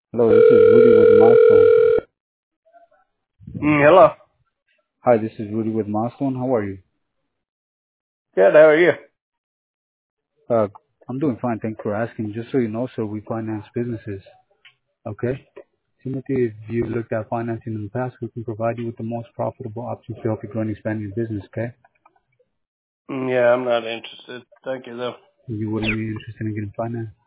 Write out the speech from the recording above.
Hello, this is Rudy with Milestone. Hello. Hi, this is Rudy with Milestone. How are you? Good. How are you? Uh, I'm doing fine. Thanks for asking. Just so you know, sir, we finance businesses. Okay? Timothy, if you looked at financing in the past, we can provide you with the most profitable options to help you grow and expand your business. Okay? Yeah, I'm not interested. Thank you, though. You wouldn't be interested in getting financed?